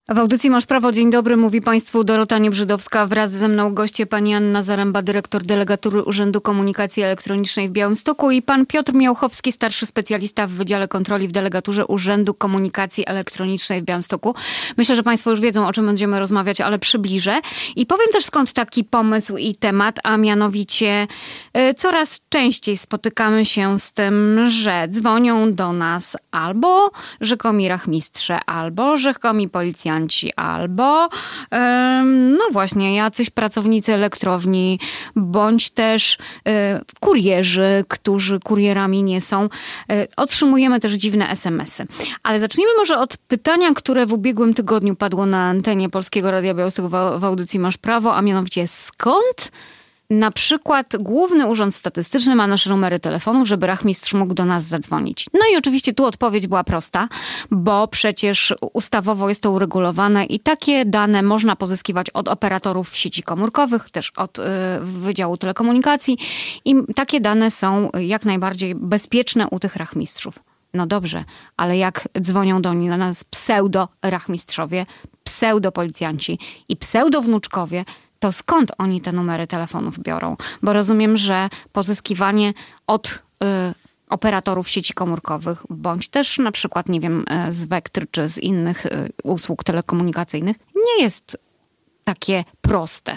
W audycji Masz Prawo. Dzień dobry, mówi Państwu Dorota Niebrzydowska. Wraz ze mną goście pani Anna Zaręba, dyrektor delegatury Urzędu Komunikacji Elektronicznej w Białymstoku i pan Piotr Miałchowski, starszy specjalista w Wydziale Kontroli w delegaturze Urzędu Komunikacji Elektronicznej w Białymstoku. Myślę, że Państwo już wiedzą, o czym będziemy rozmawiać, ale przybliżę. I powiem też, skąd taki pomysł i temat, a mianowicie coraz częściej spotykamy się z tym, że dzwonią do nas albo rzekomi rachmistrze, albo rzekomi policjanci, albo no właśnie jacyś pracownicy elektrowni, bądź też kurierzy, którzy kurierami nie są. Otrzymujemy też dziwne SMS-y. Ale zacznijmy może od pytania, które w ubiegłym tygodniu padło na antenie Polskiego Radia Białystok w audycji Masz Prawo, a mianowicie skąd na przykład Główny Urząd Statystyczny ma nasze numery telefonów, żeby rachmistrz mógł do nas zadzwonić. No i oczywiście tu odpowiedź była prosta, bo przecież ustawowo jest to uregulowane i takie dane można pozyskiwać od operatorów sieci komórkowych, też od Wydziału Telekomunikacji i takie dane są jak najbardziej bezpieczne u tych rachmistrzów. No dobrze, ale jak dzwonią do nas pseudo-rachmistrzowie, pseudo-policjanci i pseudo-wnuczkowie, to skąd oni te numery telefonów biorą? Bo rozumiem, że pozyskiwanie od operatorów sieci komórkowych, bądź też na przykład, nie wiem, z Vectry czy z innych usług telekomunikacyjnych nie jest takie proste.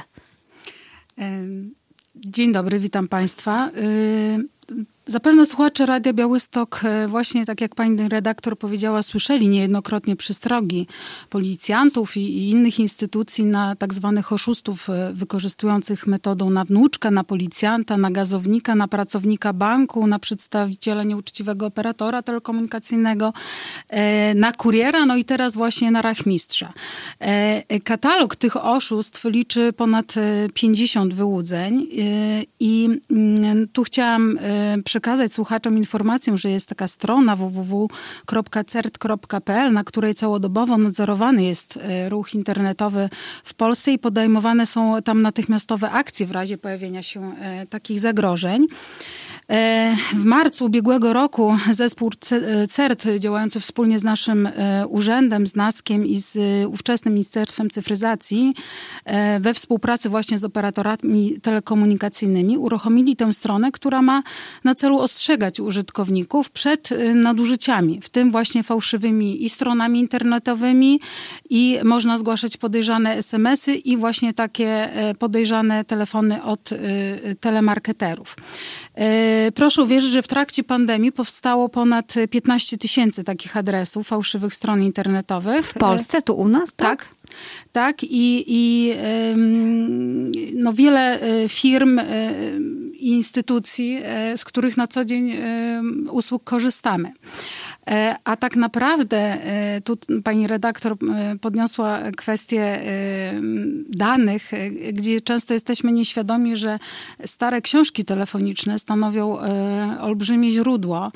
Dzień dobry, witam Państwa. Zapewne słuchacze Radia Białystok, właśnie tak jak pani redaktor powiedziała, słyszeli niejednokrotnie przestrogi policjantów i innych instytucji na tak zwanych oszustów wykorzystujących metodą na wnuczka, na policjanta, na gazownika, na pracownika banku, na przedstawiciela nieuczciwego operatora telekomunikacyjnego, na kuriera, no i teraz właśnie na rachmistrza. Katalog tych oszustw liczy ponad 50 wyłudzeń i tu chciałam przekazać słuchaczom informację, że jest taka strona www.cert.pl, na której całodobowo nadzorowany jest ruch internetowy w Polsce i podejmowane są tam natychmiastowe akcje w razie pojawienia się takich zagrożeń. W marcu ubiegłego roku zespół CERT, działający wspólnie z naszym urzędem, z NASK-iem i z ówczesnym Ministerstwem Cyfryzacji, we współpracy właśnie z operatorami telekomunikacyjnymi, uruchomili tę stronę, która ma na celu ostrzegać użytkowników przed nadużyciami, w tym właśnie fałszywymi i stronami internetowymi, i można zgłaszać podejrzane SMS-y i właśnie takie podejrzane telefony od telemarketerów. Proszę uwierzyć, że w trakcie pandemii powstało ponad 15 000 takich adresów, fałszywych stron internetowych. W Polsce, tu u nas? Tak. I no wiele firm i instytucji, z których na co dzień usług korzystamy. A tak naprawdę tu pani redaktor podniosła kwestię danych, gdzie często jesteśmy nieświadomi, że stare książki telefoniczne stanowią olbrzymie źródło.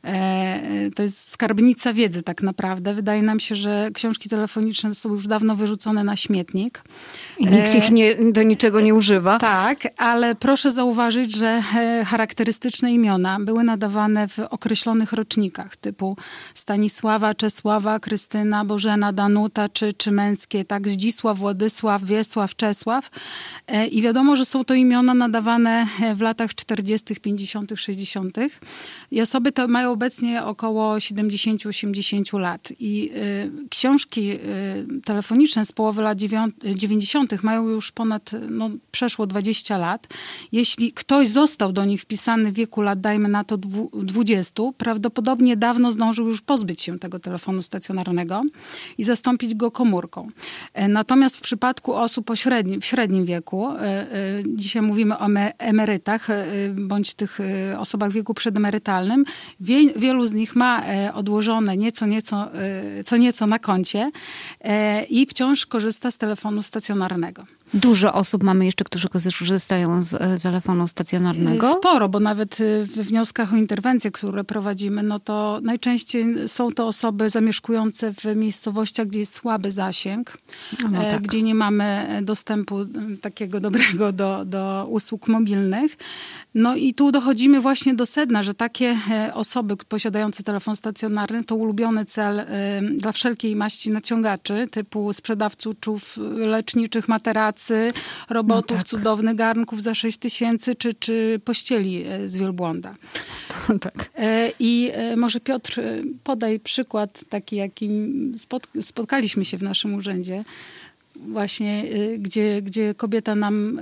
To jest skarbnica wiedzy tak naprawdę. Wydaje nam się, że książki telefoniczne są już dawno wyrzucone na śmietnik. I nikt ich do niczego nie używa. Tak, ale proszę zauważyć, że charakterystyczne imiona były nadawane w określonych rocznikach, typu Stanisława, Czesława, Krystyna, Bożena, Danuta, czy męskie, tak? Zdzisław, Władysław, Wiesław, Czesław. I wiadomo, że są to imiona nadawane w latach 40., 50., 60. I osoby te mają obecnie około 70-80 lat. I książki telefoniczne z połowy lat 90. mają już przeszło 20 lat. Jeśli ktoś został do nich wpisany w wieku lat, dajmy na to 20, prawdopodobnie dawno zdążył już pozbyć się tego telefonu stacjonarnego i zastąpić go komórką. Natomiast w przypadku osób w średnim wieku, dzisiaj mówimy o emerytach, bądź tych osobach w wieku przedemerytalnym, wielu z nich ma odłożone co nieco na koncie i wciąż korzysta z telefonu stacjonarnego. Dużo osób mamy jeszcze, którzy korzystają z telefonu stacjonarnego? Sporo, bo nawet we wnioskach o interwencję, które prowadzimy, no to najczęściej są to osoby zamieszkujące w miejscowościach, gdzie jest słaby zasięg, tak. Gdzie nie mamy dostępu takiego dobrego do usług mobilnych. No i tu dochodzimy właśnie do sedna, że takie osoby posiadające telefon stacjonarny to ulubiony cel dla wszelkiej maści naciągaczy, typu sprzedawców leczniczych, materacy, robotów, cudownych garnków za 6 000 czy pościeli z wielbłąda. Tak. I może Piotr, podaj przykład taki, jakim spotkaliśmy się w naszym urzędzie, właśnie gdzie kobieta nam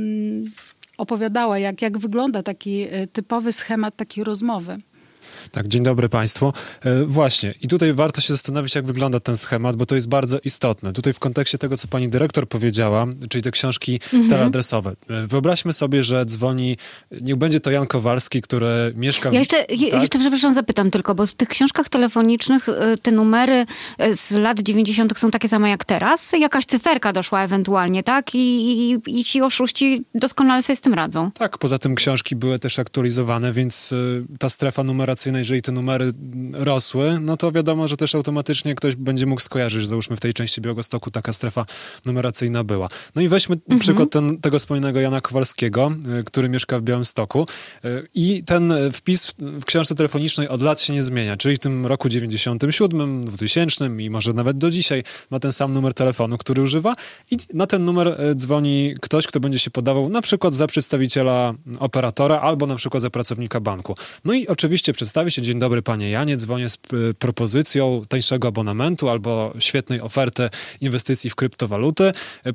opowiadała, jak wygląda taki typowy schemat takiej rozmowy. Tak, dzień dobry Państwu. Właśnie, i tutaj warto się zastanowić, jak wygląda ten schemat, bo to jest bardzo istotne. Tutaj w kontekście tego, co pani dyrektor powiedziała, czyli te książki teleadresowe. Wyobraźmy sobie, że dzwoni, niech będzie to Jan Kowalski, który mieszka... Ja jeszcze, przepraszam, zapytam tylko, bo w tych książkach telefonicznych te numery z lat 90. są takie same jak teraz? Jakaś cyferka doszła ewentualnie, tak? I ci oszuści doskonale sobie z tym radzą. Tak, poza tym książki były też aktualizowane, więc ta strefa numeracyjna, jeżeli te numery rosły, no to wiadomo, że też automatycznie ktoś będzie mógł skojarzyć, że załóżmy w tej części Białegostoku taka strefa numeracyjna była. No i weźmy przykład tego wspomnianego Jana Kowalskiego, który mieszka w Białymstoku i ten wpis w książce telefonicznej od lat się nie zmienia, czyli w tym roku 97, 2000 i może nawet do dzisiaj ma ten sam numer telefonu, który używa i na ten numer dzwoni ktoś, kto będzie się podawał na przykład za przedstawiciela operatora albo na przykład za pracownika banku. No i oczywiście przedstawi się: dzień dobry panie Janie, dzwonię z propozycją tańszego abonamentu albo świetnej oferty inwestycji w kryptowaluty.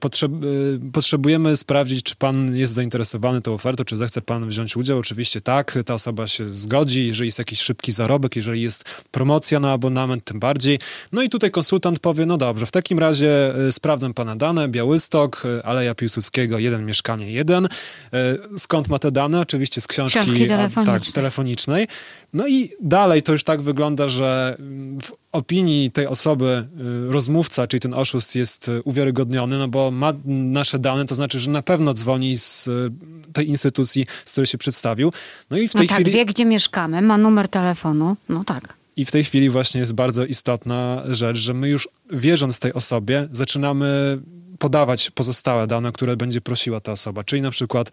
Potrzebujemy sprawdzić, czy pan jest zainteresowany tą ofertą, czy zechce pan wziąć udział. Oczywiście tak, ta osoba się zgodzi, jeżeli jest jakiś szybki zarobek, jeżeli jest promocja na abonament, tym bardziej. No i tutaj konsultant powie: no dobrze, w takim razie sprawdzam pana dane, Białystok, Aleja Piłsudskiego 1, mieszkanie 1. Skąd ma te dane? Oczywiście z książki telefonicznej. No i dalej to już tak wygląda, że w opinii tej osoby rozmówca, czyli ten oszust, jest uwiarygodniony, no bo ma nasze dane, to znaczy, że na pewno dzwoni z tej instytucji, z której się przedstawił. No i w tej chwili... wie, gdzie mieszkamy, ma numer telefonu, no tak. I w tej chwili właśnie jest bardzo istotna rzecz, że my już wierząc tej osobie, zaczynamy podawać pozostałe dane, które będzie prosiła ta osoba, czyli na przykład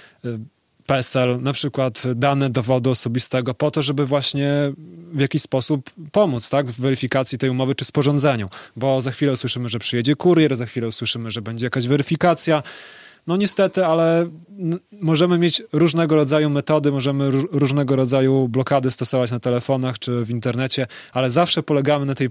PESEL, na przykład dane dowodu osobistego, po to, żeby właśnie w jakiś sposób pomóc, tak, w weryfikacji tej umowy czy sporządzeniu, bo za chwilę usłyszymy, że przyjedzie kurier, za chwilę usłyszymy, że będzie jakaś weryfikacja. No niestety, ale możemy mieć różnego rodzaju metody, możemy różnego rodzaju blokady stosować na telefonach czy w internecie, ale zawsze polegamy na tej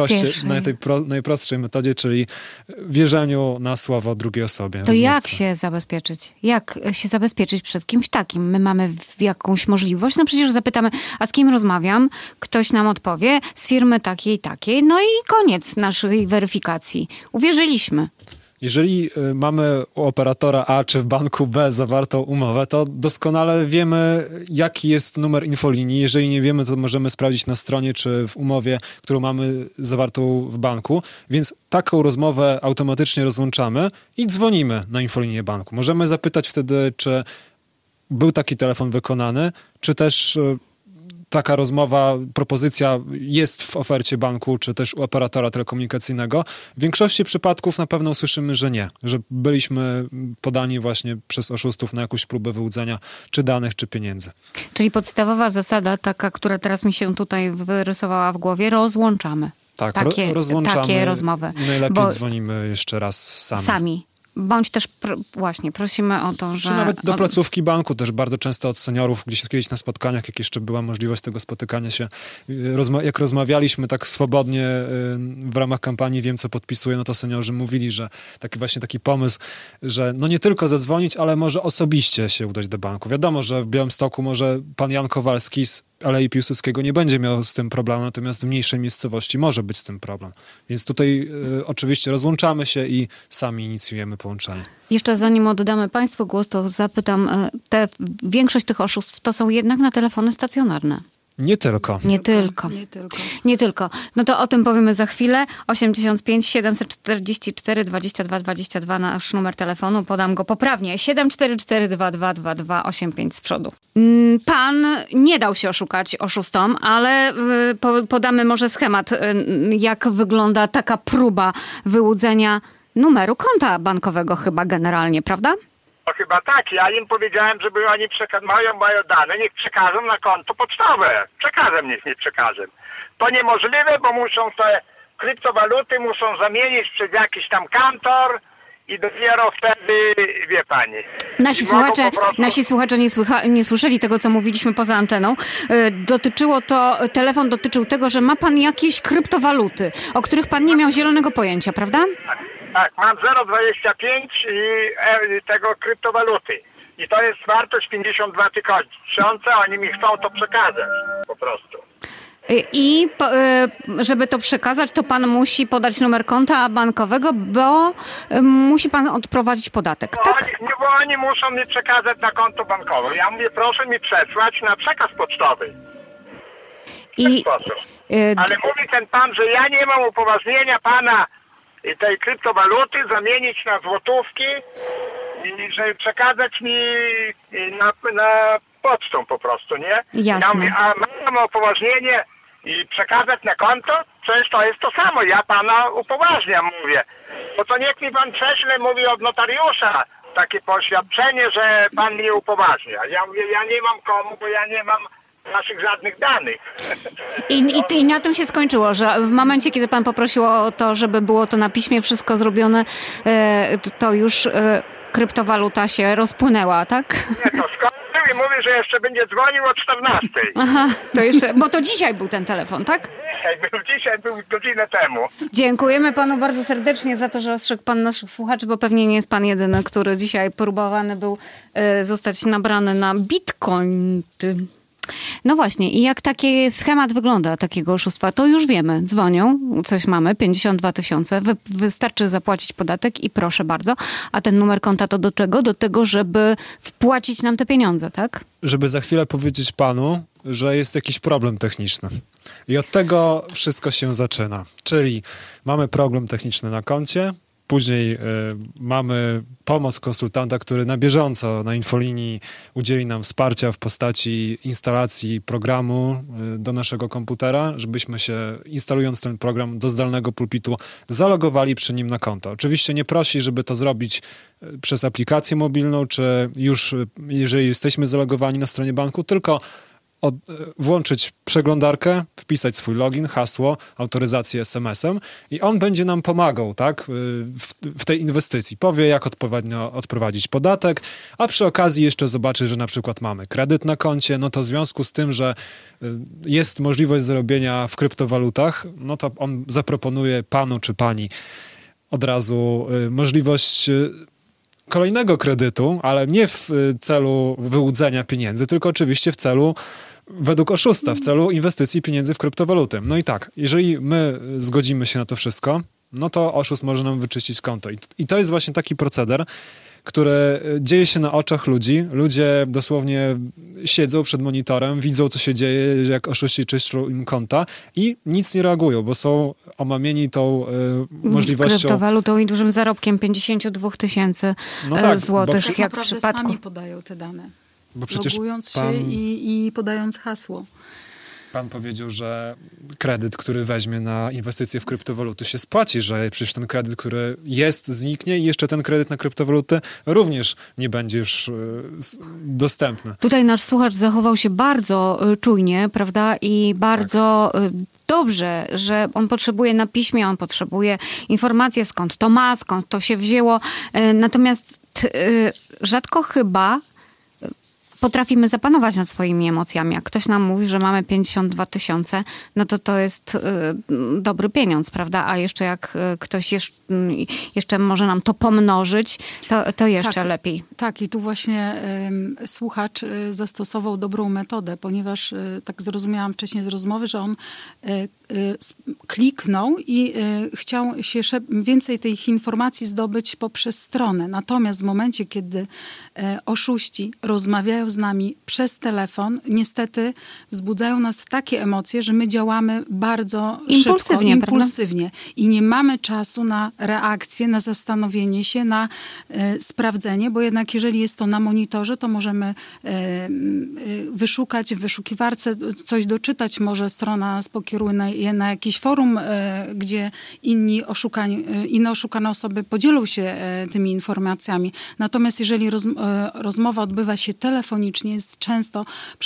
najprostszej metodzie, czyli wierzeniu na słowo drugiej osobie. To jak się zabezpieczyć? Jak się zabezpieczyć przed kimś takim? My mamy jakąś możliwość? No przecież zapytamy, a z kim rozmawiam? Ktoś nam odpowie, z firmy takiej, no i koniec naszej weryfikacji. Uwierzyliśmy. Jeżeli mamy u operatora A czy w banku B zawartą umowę, to doskonale wiemy, jaki jest numer infolinii. Jeżeli nie wiemy, to możemy sprawdzić na stronie czy w umowie, którą mamy zawartą w banku. Więc taką rozmowę automatycznie rozłączamy i dzwonimy na infolinię banku. Możemy zapytać wtedy, czy był taki telefon wykonany, czy też taka rozmowa, propozycja jest w ofercie banku, czy też u operatora telekomunikacyjnego. W większości przypadków na pewno usłyszymy, że nie, że byliśmy podani właśnie przez oszustów na jakąś próbę wyłudzenia czy danych, czy pieniędzy. Czyli podstawowa zasada, taka, która teraz mi się tutaj wyrysowała w głowie, rozłączamy. Tak, rozłączamy takie rozmowy. Najlepiej dzwonimy jeszcze raz sami. Bądź też właśnie prosimy o to, że... Czy nawet do placówki banku też bardzo często od seniorów, gdzieś kiedyś na spotkaniach, jak jeszcze była możliwość tego spotykania się, jak rozmawialiśmy tak swobodnie w ramach kampanii Wiem, co podpisuję, no to seniorzy mówili, że taki pomysł, że no nie tylko zadzwonić, ale może osobiście się udać do banku. Wiadomo, że w Białymstoku może pan Jan Kowalski z Alei Piłsudskiego nie będzie miał z tym problemu, natomiast w mniejszej miejscowości może być z tym problem. Więc tutaj oczywiście rozłączamy się i sami inicjujemy połączenie. Jeszcze zanim oddamy Państwu głos, to zapytam, większość tych oszustw to są jednak na telefony stacjonarne. Nie tylko. Nie tylko. No to o tym powiemy za chwilę. 85 744 22 22 nasz numer telefonu. Podam go poprawnie. 744 22 22 85 z przodu. Pan nie dał się oszukać oszustom, ale podamy może schemat, jak wygląda taka próba wyłudzenia numeru konta bankowego chyba generalnie, prawda? No chyba tak. Ja im powiedziałem, żeby oni mają moje dane, niech przekażą na konto pocztowe. Przekazem niech nie przekażą. To niemożliwe, bo muszą te kryptowaluty muszą zamienić przez jakiś tam kantor i dopiero wtedy, wie pani. Nasi słuchacze nie słyszeli tego, co mówiliśmy poza anteną. Telefon dotyczył tego, że ma pan jakieś kryptowaluty, o których pan nie miał zielonego pojęcia, prawda? Tak, mam 0,25 i tego kryptowaluty. I to jest wartość 52 tysiące, oni mi chcą to przekazać po prostu. I żeby to przekazać, to pan musi podać numer konta bankowego, bo musi pan odprowadzić podatek, tak? Bo oni muszą mi przekazać na konto bankowe. Ja mówię, proszę mi przesłać na przekaz pocztowy. Ale mówi ten pan, że ja nie mam upoważnienia pana tej kryptowaluty zamienić na złotówki i żeby przekazać mi na pocztą po prostu, nie? Jasne. Ja mówię, a mam upoważnienie i przekazać na konto? Przecież to jest to samo, ja pana upoważniam, mówię. Bo to niech mi pan prześle, mówi, od notariusza takie poświadczenie, że pan mnie upoważnia. Ja mówię, ja nie mam komu, bo ja nie mam naszych żadnych danych. I na tym się skończyło, że w momencie, kiedy pan poprosił o to, żeby było to na piśmie wszystko zrobione, to już kryptowaluta się rozpłynęła, tak? Nie, to skończył i mówi, że jeszcze będzie dzwonił o 14. Aha, to jeszcze, bo to dzisiaj był ten telefon, tak? Dzisiaj był godzinę temu. Dziękujemy panu bardzo serdecznie za to, że ostrzegł pan naszych słuchaczy, bo pewnie nie jest pan jedyny, który dzisiaj próbowany był zostać nabrany na Bitcoin. No właśnie, i jak taki schemat wygląda takiego oszustwa, to już wiemy. Dzwonią, coś mamy, 52 tysiące, wystarczy zapłacić podatek i proszę bardzo. A ten numer konta to do czego? Do tego, żeby wpłacić nam te pieniądze, tak? Żeby za chwilę powiedzieć panu, że jest jakiś problem techniczny. I od tego wszystko się zaczyna. Czyli mamy problem techniczny na koncie, później mamy pomoc konsultanta, który na bieżąco na infolinii udzieli nam wsparcia w postaci instalacji programu do naszego komputera, żebyśmy się, instalując ten program do zdalnego pulpitu, zalogowali przy nim na konto. Oczywiście nie prosi, żeby to zrobić przez aplikację mobilną, czy już jeżeli jesteśmy zalogowani na stronie banku, tylko włączyć przeglądarkę, wpisać swój login, hasło, autoryzację SMS-em i on będzie nam pomagał, tak, w tej inwestycji. Powie, jak odpowiednio odprowadzić podatek, a przy okazji jeszcze zobaczy, że na przykład mamy kredyt na koncie, no to w związku z tym, że jest możliwość zarobienia w kryptowalutach, no to on zaproponuje panu czy pani od razu możliwość kolejnego kredytu, ale nie w celu wyłudzenia pieniędzy, tylko oczywiście w celu, według oszusta, w celu inwestycji pieniędzy w kryptowaluty. No i tak, jeżeli my zgodzimy się na to wszystko, no to oszust może nam wyczyścić konto. I to jest właśnie taki proceder, który dzieje się na oczach ludzi. Ludzie dosłownie siedzą przed monitorem, widzą, co się dzieje, jak oszuści czyszczą im konta i nic nie reagują, bo są omamieni tą możliwością... Kryptowalutą i dużym zarobkiem 52 tysięcy złotych, tak jak w naprawdę przypadku... sami podają te dane, bo przecież logując się i podając hasło. Pan powiedział, że kredyt, który weźmie na inwestycje w kryptowaluty się spłaci, że przecież ten kredyt, który jest, zniknie i jeszcze ten kredyt na kryptowaluty również nie będzie już dostępny. Tutaj nasz słuchacz zachował się bardzo czujnie, prawda? I bardzo dobrze, że on potrzebuje na piśmie, on potrzebuje informacji, skąd to ma, skąd to się wzięło. Natomiast rzadko chyba potrafimy zapanować nad swoimi emocjami. Jak ktoś nam mówi, że mamy 52 tysiące, no to jest dobry pieniądz, prawda? A jeszcze jak ktoś jeszcze może nam to pomnożyć, to jeszcze lepiej. Tak, i tu właśnie słuchacz zastosował dobrą metodę, ponieważ tak zrozumiałam wcześniej z rozmowy, że on kliknął i chciał się więcej tych informacji zdobyć poprzez stronę. Natomiast w momencie, kiedy oszuści rozmawiają rozmawiał z nami przez telefon, niestety wzbudzają nas takie emocje, że my działamy bardzo szybko, impulsywnie. I nie mamy czasu na reakcję, na zastanowienie się, na sprawdzenie, bo jednak jeżeli jest to na monitorze, to możemy wyszukać w wyszukiwarce, coś doczytać, może strona nas pokieruje na jakieś forum, gdzie inne oszukane osoby podzielą się tymi informacjami. Natomiast jeżeli rozmowa odbywa się telefonicznie, jest często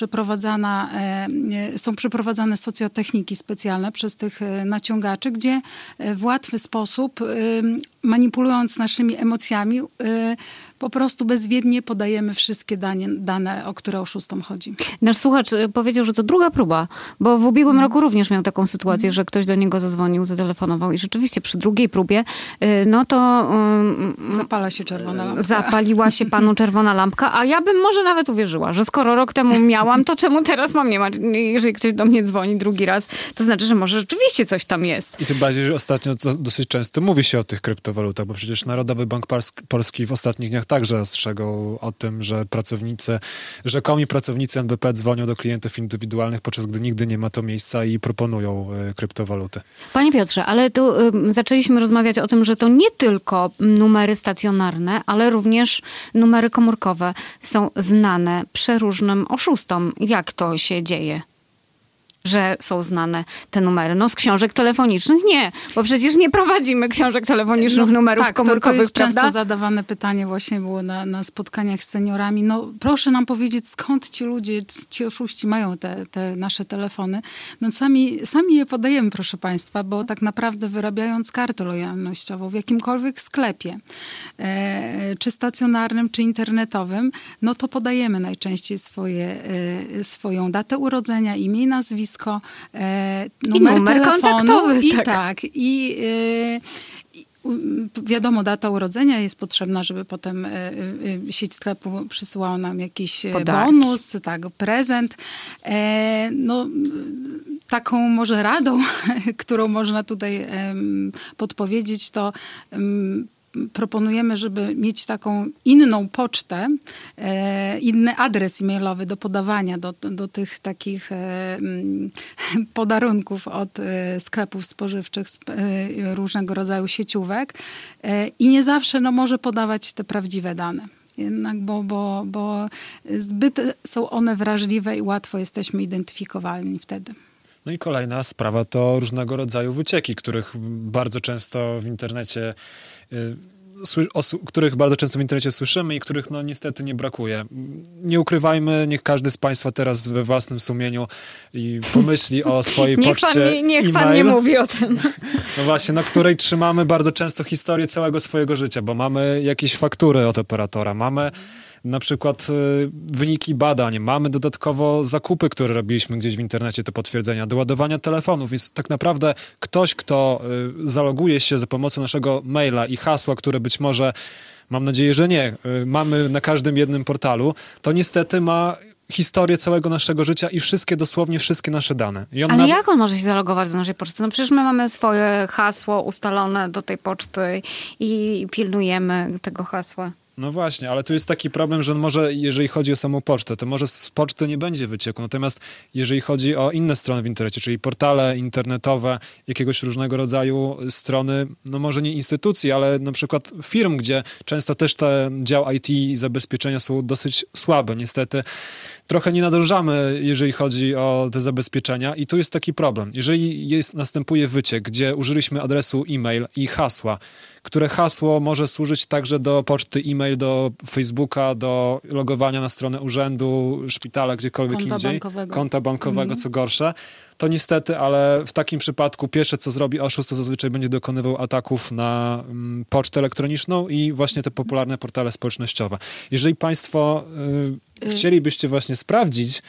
są przeprowadzane socjotechniki specjalne przez tych naciągaczy, gdzie w łatwy sposób, manipulując naszymi emocjami, po prostu bezwiednie podajemy wszystkie dane, o które oszustom chodzi. Nasz słuchacz powiedział, że to druga próba, bo w ubiegłym roku również miał taką sytuację, że ktoś do niego zadzwonił, zatelefonował i rzeczywiście przy drugiej próbie, no to... Zapala się czerwona lampka. Zapaliła się panu czerwona lampka, a ja bym może nawet uwierzyła, że skoro rok temu miałam, to czemu teraz mam nie ma? Jeżeli ktoś do mnie dzwoni drugi raz, to znaczy, że może rzeczywiście coś tam jest. I tym bardziej, że ostatnio dosyć często mówi się o tych kryptowalutach, bo przecież Narodowy Bank Polski w ostatnich dniach także ostrzegał o tym, że rzekomi pracownicy NBP dzwonią do klientów indywidualnych, podczas gdy nigdy nie ma to miejsca i proponują kryptowaluty. Panie Piotrze, ale tu zaczęliśmy rozmawiać o tym, że to nie tylko numery stacjonarne, ale również numery komórkowe są znane przeróżnym oszustom. Jak to się dzieje, że są znane te numery? No z książek telefonicznych nie, bo przecież nie prowadzimy książek telefonicznych, numerów komórkowych, to jest prawda? często zadawane pytanie właśnie było na spotkaniach z seniorami. No proszę nam powiedzieć, skąd ci ludzie, ci oszuści mają te nasze telefony. No sami je podajemy, proszę państwa, bo tak naprawdę wyrabiając kartę lojalnościową w jakimkolwiek sklepie, czy stacjonarnym, czy internetowym, no to podajemy najczęściej swoją datę urodzenia, imię i nazwisko, numer telefonu i wiadomo, data urodzenia jest potrzebna, żeby potem sieć sklepu przysyłała nam jakiś bonus, prezent. Taką może radą, którą można tutaj podpowiedzieć, to proponujemy, żeby mieć taką inną pocztę, inny adres e-mailowy do podawania do tych takich podarunków od sklepów spożywczych, różnego rodzaju sieciówek i nie zawsze może podawać te prawdziwe dane. Jednak, bo zbyt są one wrażliwe i łatwo jesteśmy identyfikowalni wtedy. No i kolejna sprawa to różnego rodzaju wycieki, których bardzo często w internecie słyszymy i których niestety nie brakuje. Nie ukrywajmy, niech każdy z państwa teraz we własnym sumieniu i pomyśli o swojej poczcie niech pan nie mówi o tym. No właśnie, na której trzymamy bardzo często historię całego swojego życia, bo mamy jakieś faktury od operatora, mamy na przykład wyniki badań, mamy dodatkowo zakupy, które robiliśmy gdzieś w internecie, te potwierdzenia, do ładowania telefonów. Więc tak naprawdę ktoś, kto zaloguje się za pomocą naszego maila i hasła, które być może, mam nadzieję, że nie, mamy na każdym jednym portalu, to niestety ma historię całego naszego życia i dosłownie wszystkie nasze dane. Ale jak on może się zalogować do naszej poczty? No przecież my mamy swoje hasło ustalone do tej poczty i pilnujemy tego hasła. No właśnie, ale tu jest taki problem, że może, jeżeli chodzi o samą pocztę, to może z poczty nie będzie wycieku. Natomiast jeżeli chodzi o inne strony w internecie, czyli portale internetowe, jakiegoś różnego rodzaju strony, no może nie instytucji, ale na przykład firm, gdzie często też ten dział IT i zabezpieczenia są dosyć słabe. Niestety trochę nie nadążamy, jeżeli chodzi o te zabezpieczenia i tu jest taki problem. Jeżeli następuje wyciek, gdzie użyliśmy adresu e-mail i hasła, które hasło może służyć także do poczty e-mail, do Facebooka, do logowania na stronę urzędu, szpitala, gdziekolwiek indziej, konta bankowego, co gorsze, to niestety, ale w takim przypadku pierwsze, co zrobi oszust, to zazwyczaj będzie dokonywał ataków na pocztę elektroniczną i właśnie te popularne portale społecznościowe. Jeżeli państwo chcielibyście właśnie sprawdzić,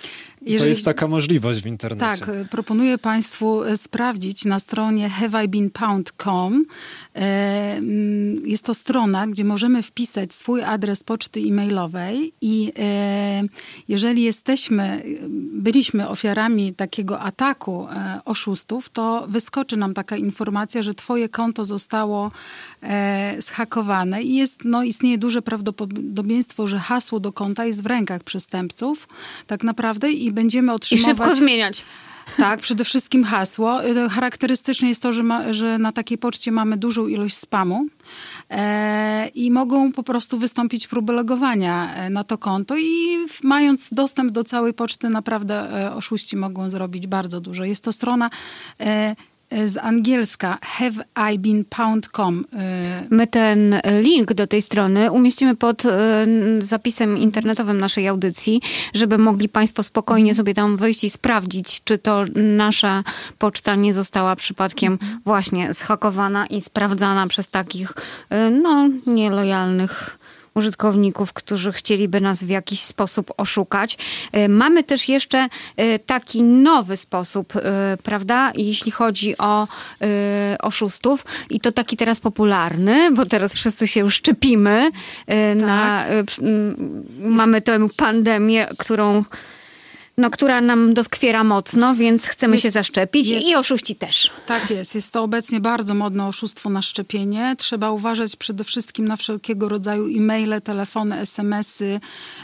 To jest taka możliwość w internecie. Tak, proponuję Państwu sprawdzić na stronie haveibeenpound.com. Jest to strona, gdzie możemy wpisać swój adres poczty e-mailowej i jeżeli byliśmy ofiarami takiego ataku oszustów, to wyskoczy nam taka informacja, że twoje konto zostało zhakowane i istnieje duże prawdopodobieństwo, że hasło do konta jest w rękach przestępców tak naprawdę i będziemy otrzymywać... I szybko zmieniać. Tak, przede wszystkim hasło. Charakterystyczne jest to, że na takiej poczcie mamy dużą ilość spamu i mogą po prostu wystąpić próby logowania na to konto i mając dostęp do całej poczty naprawdę oszuści mogą zrobić bardzo dużo. Jest to strona z angielska haveibeenpound.com. My ten link do tej strony umieścimy pod zapisem internetowym naszej audycji, żeby mogli Państwo spokojnie sobie tam wejść i sprawdzić, czy to nasza poczta nie została przypadkiem właśnie zhakowana i sprawdzana przez takich nielojalnych użytkowników, którzy chcieliby nas w jakiś sposób oszukać. Mamy też jeszcze taki nowy sposób, prawda, jeśli chodzi o oszustów i to taki teraz popularny, bo teraz wszyscy się już szczepimy. Mamy tę pandemię, która nam doskwiera mocno, więc chcemy się zaszczepić i oszuści też. Tak jest. Jest to obecnie bardzo modne oszustwo na szczepienie. Trzeba uważać przede wszystkim na wszelkiego rodzaju e-maile, telefony, SMS-y,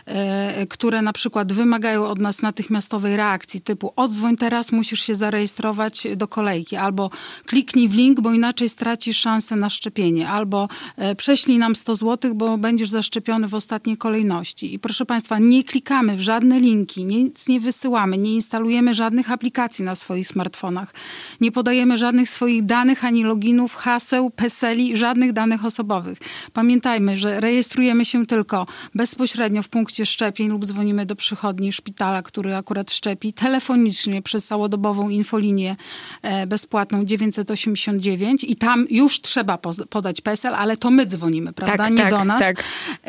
które na przykład wymagają od nas natychmiastowej reakcji typu odzwoń teraz, musisz się zarejestrować do kolejki, albo kliknij w link, bo inaczej stracisz szansę na szczepienie, albo prześlij nam 100 zł, bo będziesz zaszczepiony w ostatniej kolejności. I proszę Państwa, nie klikamy w żadne linki, nic nie wysyłamy, nie instalujemy żadnych aplikacji na swoich smartfonach, nie podajemy żadnych swoich danych, ani loginów, haseł, PESEL-i, żadnych danych osobowych. Pamiętajmy, że rejestrujemy się tylko bezpośrednio w punkcie szczepień lub dzwonimy do przychodni szpitala, który akurat szczepi, telefonicznie przez całodobową infolinię bezpłatną 989 i tam już trzeba podać PESEL, ale to my dzwonimy, prawda? Nie do nas. Tak.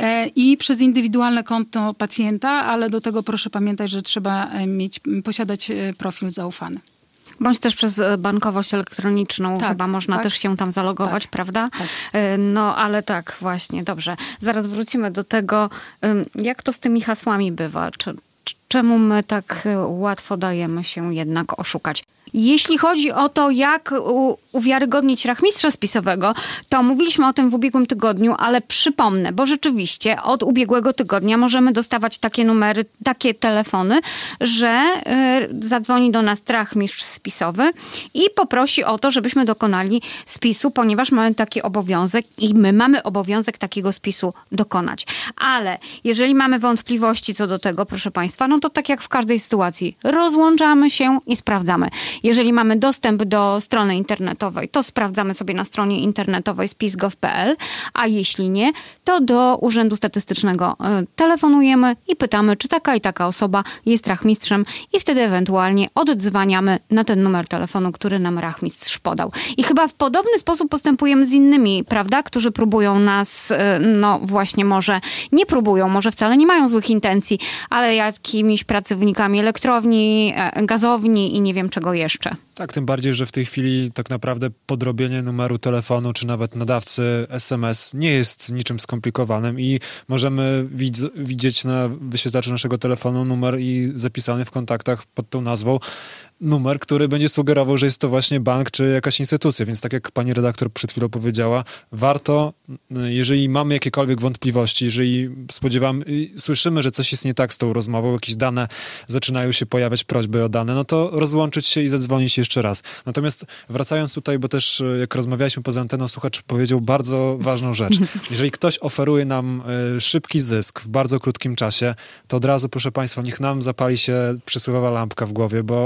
I przez indywidualne konto pacjenta, ale do tego proszę pamiętać, że trzeba posiadać profil zaufany. Bądź też przez bankowość elektroniczną chyba można też się tam zalogować, prawda? Tak. Ale tak, właśnie, dobrze. Zaraz wrócimy do tego, jak to z tymi hasłami bywa. Czemu my tak łatwo dajemy się jednak oszukać? Jeśli chodzi o to, jak uwiarygodnić rachmistrza spisowego, to mówiliśmy o tym w ubiegłym tygodniu, ale przypomnę, bo rzeczywiście od ubiegłego tygodnia możemy dostawać takie numery, takie telefony, że zadzwoni do nas rachmistrz spisowy i poprosi o to, żebyśmy dokonali spisu, ponieważ mamy taki obowiązek i my mamy obowiązek takiego spisu dokonać. Ale jeżeli mamy wątpliwości co do tego, proszę Państwa, to tak jak w każdej sytuacji, rozłączamy się i sprawdzamy. Jeżeli mamy dostęp do strony internetowej, to sprawdzamy sobie na stronie internetowej spis.gov.pl, a jeśli nie, to do Urzędu Statystycznego telefonujemy i pytamy, czy taka i taka osoba jest rachmistrzem i wtedy ewentualnie oddzwaniamy na ten numer telefonu, który nam rachmistrz podał. I chyba w podobny sposób postępujemy z innymi, prawda, którzy próbują nas, właśnie może nie próbują, może wcale nie mają złych intencji, ale jakimiś pracownikami elektrowni, gazowni i nie wiem czego jeszcze. Tak, tym bardziej, że w tej chwili tak naprawdę podrobienie numeru telefonu, czy nawet nadawcy SMS nie jest niczym skomplikowanym i możemy widzieć na wyświetlaczu naszego telefonu numer i zapisany w kontaktach pod tą nazwą numer, który będzie sugerował, że jest to właśnie bank czy jakaś instytucja. Więc tak jak pani redaktor przed chwilą powiedziała, warto, jeżeli mamy jakiekolwiek wątpliwości, jeżeli słyszymy, że coś jest nie tak z tą rozmową, jakieś dane zaczynają się pojawiać, prośby o dane, to rozłączyć się i zadzwonić jeszcze raz. Natomiast wracając tutaj, bo też jak rozmawialiśmy poza anteną, słuchacz powiedział bardzo ważną rzecz. Jeżeli ktoś oferuje nam szybki zysk w bardzo krótkim czasie, to od razu, proszę Państwa, niech nam zapali się przysłowiowa lampka w głowie, bo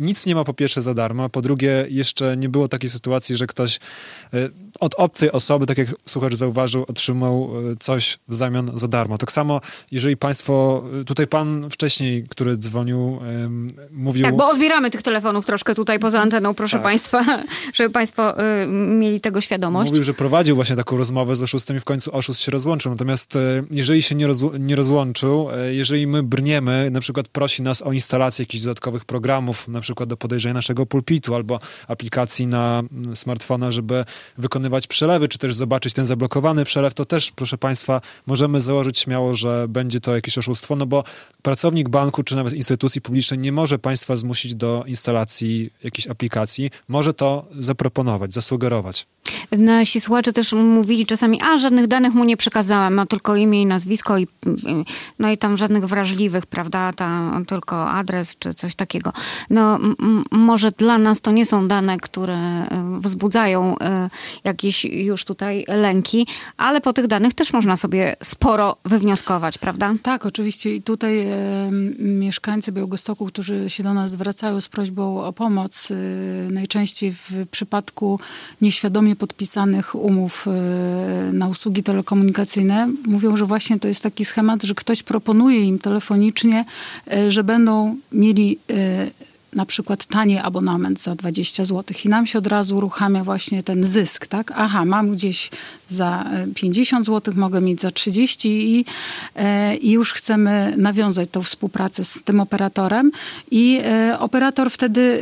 nic nie ma po pierwsze za darmo, a po drugie jeszcze nie było takiej sytuacji, że ktoś od obcej osoby, tak jak słuchacz zauważył, otrzymał coś w zamian za darmo. Tak samo, jeżeli państwo, tutaj pan wcześniej, który dzwonił, mówił... Tak, bo odbieramy tych telefonów troszkę tutaj poza anteną, proszę państwa, żeby państwo mieli tego świadomość. Mówił, że prowadził właśnie taką rozmowę z oszustem i w końcu oszust się rozłączył. Natomiast jeżeli się nie rozłączył, jeżeli my brniemy, na przykład prosi nas o instalację jakichś dodatkowych programów, na przykład do podejrzenia naszego pulpitu albo aplikacji na smartfona, żeby wykonywać przelewy, czy też zobaczyć ten zablokowany przelew, to też, proszę państwa, możemy założyć śmiało, że będzie to jakieś oszustwo, no bo pracownik banku, czy nawet instytucji publicznej nie może państwa zmusić do instalacji jakiejś aplikacji. Może to zaproponować, zasugerować. Nasi słuchacze też mówili czasami, żadnych danych mu nie przekazałem, ma tylko imię i nazwisko no i tam żadnych wrażliwych, prawda, tylko adres czy coś takiego. No może dla nas to nie są dane, które wzbudzają jakieś już tutaj lęki, ale po tych danych też można sobie sporo wywnioskować, prawda? Tak, oczywiście i tutaj mieszkańcy Białegostoku, którzy się do nas zwracają z prośbą o pomoc, najczęściej w przypadku nieświadomie podpisanych umów na usługi telekomunikacyjne, mówią, że właśnie to jest taki schemat, że ktoś proponuje im telefonicznie, że będą mieli na przykład tani abonament za 20 zł i nam się od razu uruchamia właśnie ten zysk, tak? Mam gdzieś za 50 zł, mogę mieć za 30 i już chcemy nawiązać tą współpracę z tym operatorem i operator wtedy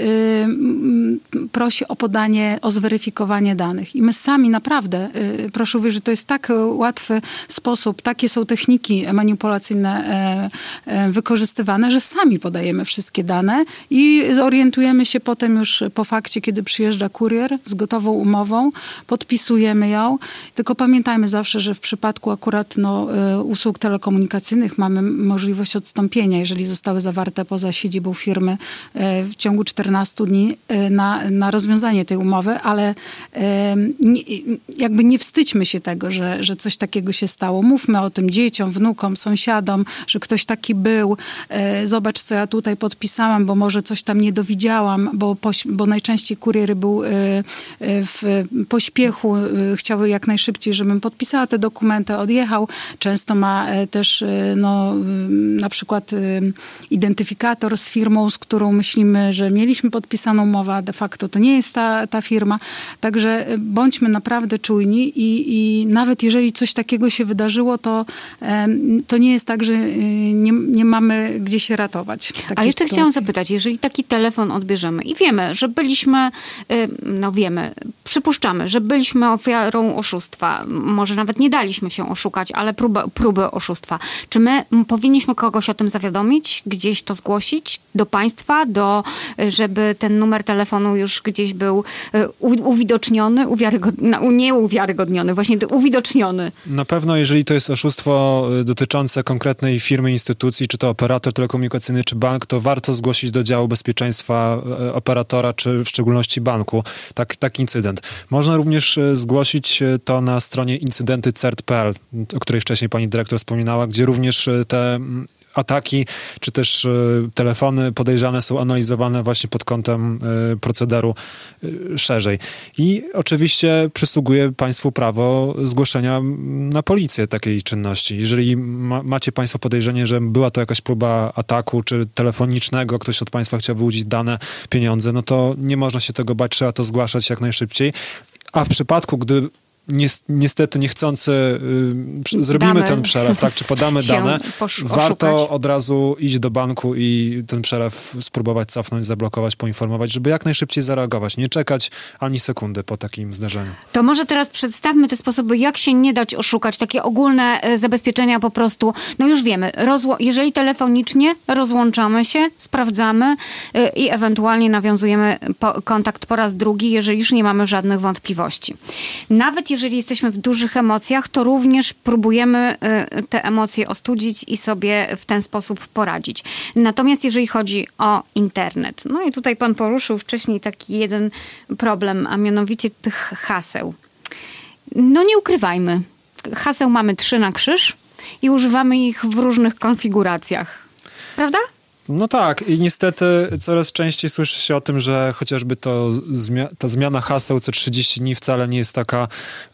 prosi o podanie, o zweryfikowanie danych. I my sami naprawdę, proszę uwierzyć, że to jest tak łatwy sposób, takie są techniki manipulacyjne wykorzystywane, że sami podajemy wszystkie dane i orientujemy się potem już po fakcie, kiedy przyjeżdża kurier z gotową umową, podpisujemy ją. Tylko pamiętajmy zawsze, że w przypadku akurat usług telekomunikacyjnych mamy możliwość odstąpienia, jeżeli zostały zawarte poza siedzibą firmy w ciągu 14 dni na rozwiązanie tej umowy, ale jakby nie wstydźmy się tego, że coś takiego się stało. Mówmy o tym dzieciom, wnukom, sąsiadom, że ktoś taki był. Zobacz, co ja tutaj podpisałam, bo może coś tam nie dowidziałam, bo najczęściej kurier był w pośpiechu, chciały jak najszybciej, żebym podpisała te dokumenty, odjechał. Często ma też na przykład identyfikator z firmą, z którą myślimy, że mieliśmy podpisaną umowę, a de facto to nie jest ta firma. Także bądźmy naprawdę czujni i nawet jeżeli coś takiego się wydarzyło, to nie jest tak, że nie mamy gdzie się ratować. A jeszcze chciałam zapytać, jeżeli taki telefon odbierzemy i wiemy, że byliśmy, przypuszczamy, że byliśmy ofiarą oszustwa, może nawet nie daliśmy się oszukać, ale próby oszustwa. Czy my powinniśmy kogoś o tym zawiadomić, gdzieś to zgłosić do państwa, żeby ten numer telefonu już gdzieś był uwidoczniony, nie uwiarygodniony, właśnie uwidoczniony? Na pewno, jeżeli to jest oszustwo dotyczące konkretnej firmy, instytucji, czy to operator telekomunikacyjny, czy bank, to warto zgłosić do działu bezpieczeństwa operatora, czy w szczególności banku, taki incydent. Można również zgłosić to na stronie incydenty.cert.pl, o której wcześniej pani dyrektor wspominała, gdzie również te ataki, czy też telefony podejrzane są analizowane właśnie pod kątem procederu szerzej. I oczywiście przysługuje państwu prawo zgłoszenia na policję takiej czynności. Jeżeli macie państwo podejrzenie, że była to jakaś próba ataku, czy telefonicznego, ktoś od państwa chciał wyłudzić dane, pieniądze, no to nie można się tego bać, trzeba to zgłaszać jak najszybciej. A w przypadku, gdy niestety niechcący zrobimy ten przelew, tak, czy podamy dane, warto od razu iść do banku i ten przelew spróbować cofnąć, zablokować, poinformować, żeby jak najszybciej zareagować, nie czekać ani sekundy po takim zdarzeniu. To może teraz przedstawmy te sposoby, jak się nie dać oszukać, takie ogólne zabezpieczenia po prostu, już wiemy, jeżeli telefonicznie rozłączamy się, sprawdzamy i ewentualnie nawiązujemy kontakt po raz drugi, jeżeli już nie mamy żadnych wątpliwości. Nawet jeżeli jesteśmy w dużych emocjach, to również próbujemy te emocje ostudzić i sobie w ten sposób poradzić. Natomiast jeżeli chodzi o internet, i tutaj pan poruszył wcześniej taki jeden problem, a mianowicie tych haseł. Nie ukrywajmy. Haseł mamy 3 na krzyż i używamy ich w różnych konfiguracjach. Prawda? No tak i niestety coraz częściej słyszy się o tym, że chociażby ta zmiana haseł co 30 dni wcale nie jest taka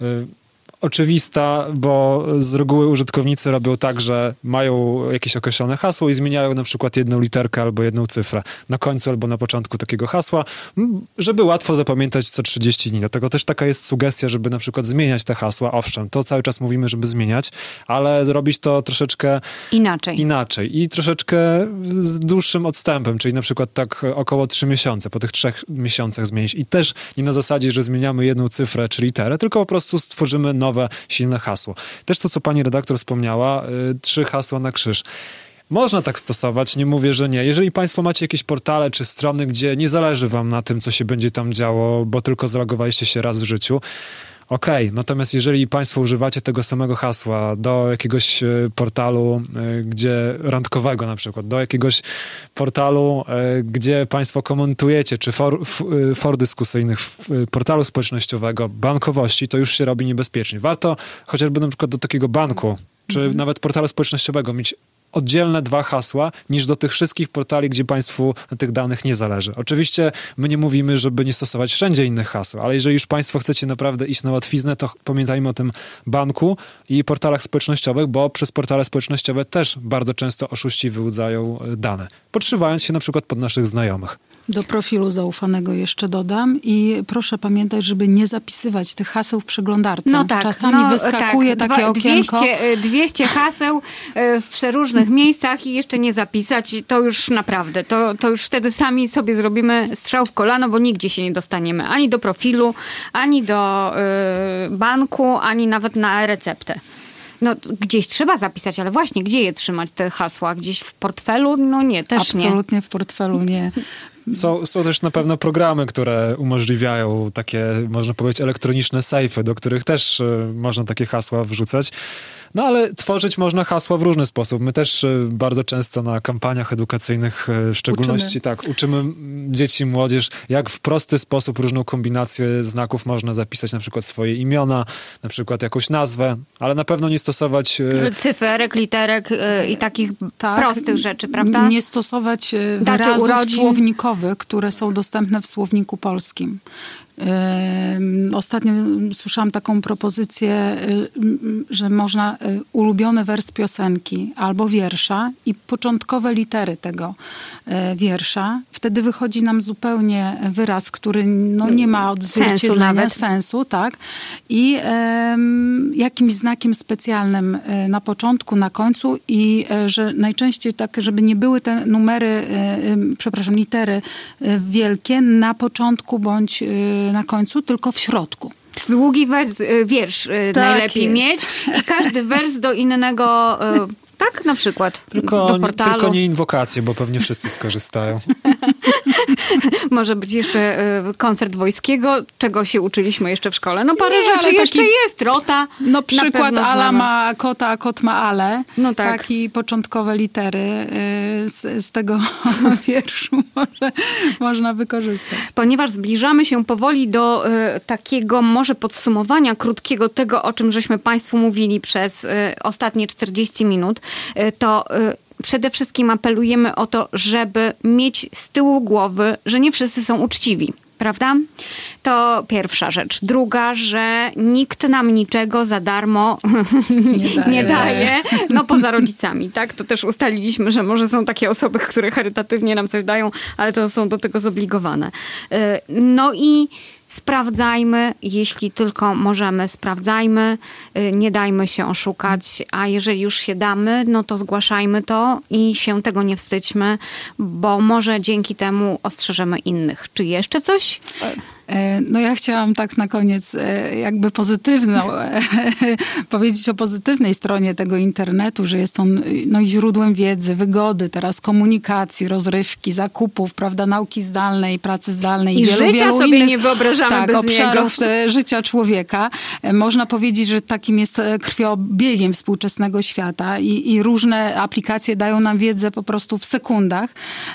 oczywista, bo z reguły użytkownicy robią tak, że mają jakieś określone hasło i zmieniają na przykład jedną literkę albo jedną cyfrę na końcu albo na początku takiego hasła, żeby łatwo zapamiętać co 30 dni. Dlatego też taka jest sugestia, żeby na przykład zmieniać te hasła. Owszem, to cały czas mówimy, żeby zmieniać, ale robić to troszeczkę inaczej i troszeczkę z dłuższym odstępem, czyli na przykład tak około 3 miesiące, po tych 3 miesiącach zmienić. I też nie na zasadzie, że zmieniamy jedną cyfrę czy literę, tylko po prostu stworzymy nowe, silne hasło. Też to, co pani redaktor wspomniała, 3 hasła na krzyż. Można tak stosować, nie mówię, że nie. Jeżeli państwo macie jakieś portale czy strony, gdzie nie zależy wam na tym, co się będzie tam działo, bo tylko zalogowaliście się raz w życiu, okej, natomiast jeżeli państwo używacie tego samego hasła do jakiegoś portalu, gdzie randkowego na przykład, do jakiegoś portalu, gdzie państwo komentujecie, czy for dyskusyjnych, portalu społecznościowego, bankowości, to już się robi niebezpiecznie. Warto chociażby na przykład do takiego banku, czy nawet portalu społecznościowego mieć oddzielne 2 hasła niż do tych wszystkich portali, gdzie państwu na tych danych nie zależy. Oczywiście my nie mówimy, żeby nie stosować wszędzie innych haseł, ale jeżeli już państwo chcecie naprawdę iść na łatwiznę, to pamiętajmy o tym banku i portalach społecznościowych, bo przez portale społecznościowe też bardzo często oszuści wyłudzają dane, podszywając się na przykład pod naszych znajomych. Do profilu zaufanego jeszcze dodam i proszę pamiętać, żeby nie zapisywać tych haseł w przeglądarce. No tak, czasami wyskakuje takie okienko. 200 haseł w przeróżnych miejscach i jeszcze nie zapisać, to już naprawdę, to już wtedy sami sobie zrobimy strzał w kolano, bo nigdzie się nie dostaniemy. Ani do profilu, ani do banku, ani nawet na receptę. No gdzieś trzeba zapisać, ale właśnie, gdzie je trzymać, te hasła? Gdzieś w portfelu? No nie, też nie. Absolutnie w portfelu nie. Są też na pewno programy, które umożliwiają takie, można powiedzieć, elektroniczne sejfy, do których też można takie hasła wrzucać. No ale tworzyć można hasła w różny sposób. My też bardzo często na kampaniach edukacyjnych w szczególności uczymy dzieci, młodzież, jak w prosty sposób różną kombinację znaków można zapisać, na przykład swoje imiona, na przykład jakąś nazwę, ale na pewno nie stosować cyferek, literek i takich prostych rzeczy, prawda? Nie stosować wyrazów słownikowych, które są dostępne w słowniku polskim. Ostatnio słyszałam taką propozycję, że można ulubiony wers piosenki albo wiersza i początkowe litery tego wiersza. Wtedy wychodzi nam zupełnie wyraz, który nie ma odzwierciedlenia sensu, tak? I jakimś znakiem specjalnym na początku, na końcu i że najczęściej tak, żeby nie były te numery, litery wielkie na początku bądź na końcu, tylko w środku. Długi wiersz najlepiej mieć i każdy wers do innego, tak? Na przykład do portalu. Tylko nie inwokacje, bo pewnie wszyscy skorzystają. Może być jeszcze koncert wojskiego, czego się uczyliśmy jeszcze w szkole. No parę rzeczy jeszcze jest. Rota. No przykład Ala ma kota, a kot ma Ale. No tak. Takie początkowe litery z tego wierszu można wykorzystać. Ponieważ zbliżamy się powoli do takiego może podsumowania krótkiego tego, o czym żeśmy państwu mówili przez ostatnie 40 minut, to przede wszystkim apelujemy o to, żeby mieć z tyłu głowy, że nie wszyscy są uczciwi. Prawda? To pierwsza rzecz. Druga, że nikt nam niczego za darmo nie daje. No poza rodzicami, tak? To też ustaliliśmy, że może są takie osoby, które charytatywnie nam coś dają, ale to są do tego zobligowane. No i sprawdzajmy, jeśli tylko możemy, sprawdzajmy, nie dajmy się oszukać, a jeżeli już się damy, no to zgłaszajmy to i się tego nie wstydźmy, bo może dzięki temu ostrzeżemy innych. Czy jeszcze coś? No ja chciałam tak na koniec jakby powiedzieć o pozytywnej stronie tego internetu, że jest on źródłem wiedzy, wygody, teraz komunikacji, rozrywki, zakupów, prawda, nauki zdalnej, pracy zdalnej i wielu sobie innych nie wyobrażamy bez obszarów życia człowieka. Można powiedzieć, że takim jest krwiobiegiem współczesnego świata i różne aplikacje dają nam wiedzę po prostu w sekundach.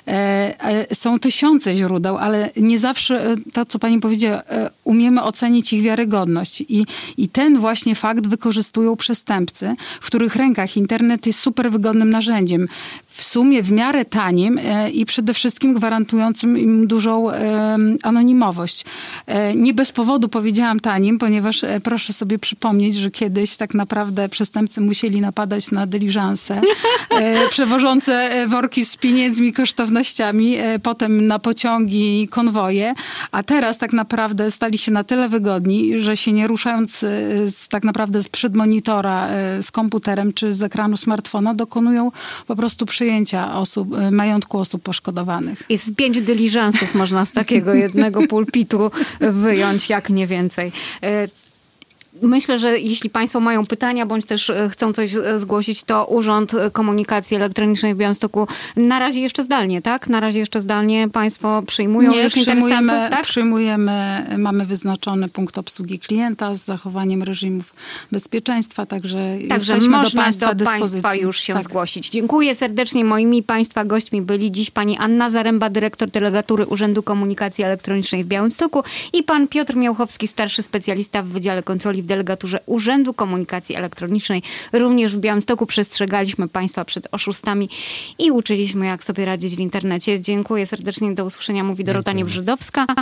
Są tysiące źródeł, ale nie zawsze to, co pani powiedziała, umiemy ocenić ich wiarygodność. I ten właśnie fakt wykorzystują przestępcy, w których rękach internet jest super wygodnym narzędziem. w sumie w miarę tanim i przede wszystkim gwarantującym im dużą anonimowość. Nie bez powodu powiedziałam tanim, ponieważ proszę sobie przypomnieć, że kiedyś tak naprawdę przestępcy musieli napadać na dyliżanse przewożące worki z pieniędzmi, kosztownościami, potem na pociągi, konwoje, a teraz tak naprawdę stali się na tyle wygodni, że się nie ruszając tak naprawdę sprzed monitora z komputerem czy z ekranu smartfona dokonują po prostu przyjęcia majątku osób poszkodowanych. I z 5 dyliżansów można z takiego jednego pulpitu wyjąć, jak nie więcej. Myślę, że jeśli państwo mają pytania, bądź też chcą coś zgłosić, to Urząd Komunikacji Elektronicznej w Białymstoku na razie jeszcze zdalnie, tak? Na razie jeszcze zdalnie państwo przyjmują już interesantów, tak? Przyjmujemy, mamy wyznaczony punkt obsługi klienta z zachowaniem reżimów bezpieczeństwa, także jesteśmy do państwa dyspozycji. Państwa już się zgłosić. Dziękuję serdecznie. Moimi państwa gośćmi byli dziś pani Anna Zaremba, dyrektor delegatury Urzędu Komunikacji Elektronicznej w Białymstoku i pan Piotr Miałchowski, starszy specjalista w Wydziale Kontroli w delegaturze Urzędu Komunikacji Elektronicznej. Również w Białymstoku przestrzegaliśmy państwa przed oszustami i uczyliśmy, jak sobie radzić w internecie. Dziękuję serdecznie. Do usłyszenia. Mówi Dorota Niebrzydowska.